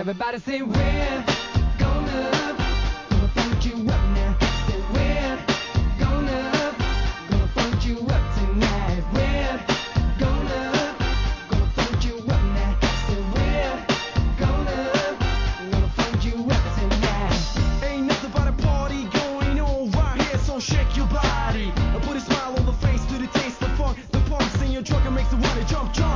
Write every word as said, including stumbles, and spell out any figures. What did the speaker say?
Everybody say we're gonna, gonna funk you up now. Say we're gonna, gonna funk you up tonight. We're gonna, gonna funk you up now. Say we're gonna, gonna funk you up tonight. Ain't nothing but a party going on right here, so shake your body. Put a smile on the face to the taste of funk. The punk's in your trunk and makes it wanna jump, jump.